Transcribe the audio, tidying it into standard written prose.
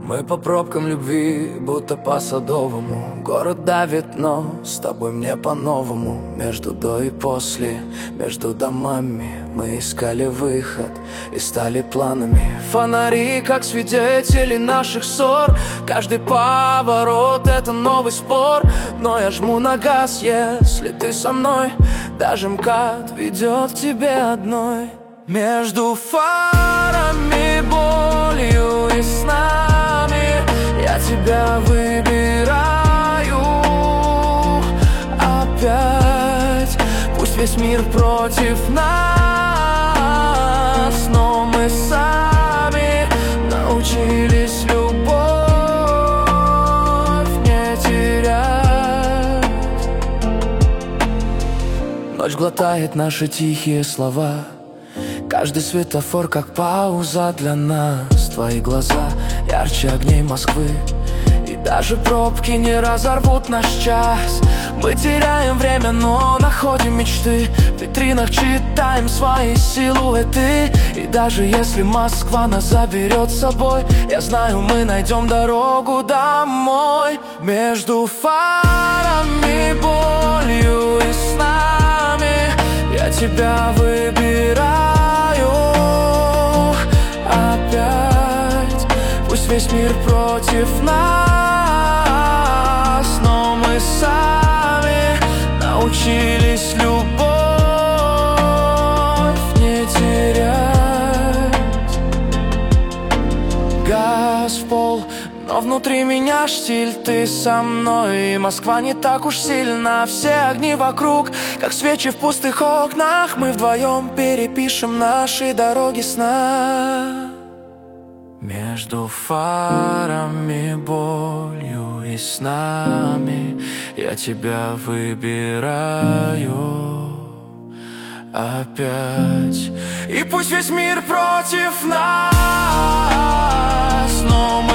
Мы по пробкам любви, будто по Садовому. Город давит, но с тобой мне по-новому. Между до и после, между домами мы искали выход и стали планами. Фонари, как свидетели наших ссор. Каждый поворот — это новый спор. Но я жму на газ, если ты со мной. Даже МКАД ведет к тебе одной. Между фарами, болью и снами я тебя выбираю опять. Пусть весь мир против нас, но мы сами научились любовь не терять. Ночь глотает наши тихие слова. Каждый светофор как пауза для нас. Твои глаза ярче огней Москвы, и даже пробки не разорвут наш час. Мы теряем время, но находим мечты. В витринах читаем свои силуэты. И даже если Москва нас заберет с собой, я знаю, мы найдем дорогу домой. Между фарами, болью и снами я тебя выбираю опять. Пусть весь мир против нас, но мы сами научились любовь не терять. Газ в пол, но внутри меня штиль. Ты со мной, и Москва не так уж сильна. Все огни вокруг, как свечи в пустых окнах. Мы вдвоем перепишем наши дороги сна. Между фарами, болью и снами я тебя выбираю опять. И пусть весь мир против нас, но